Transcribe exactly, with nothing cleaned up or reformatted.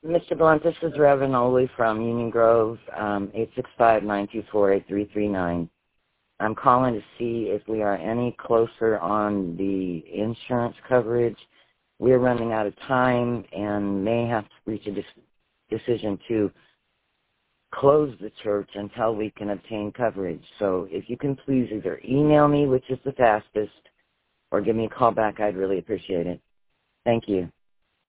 Mister Blunt, this is Reverend Oley from Union Grove, um, eight six five, nine two four, eight three three nine. I'm calling to see if we are any closer on the insurance coverage. We're running out of time and may have to reach a dis- decision to close the church until we can obtain coverage. So if you can please either email me, which is the fastest, or give me a call back, I'd really appreciate it. Thank you.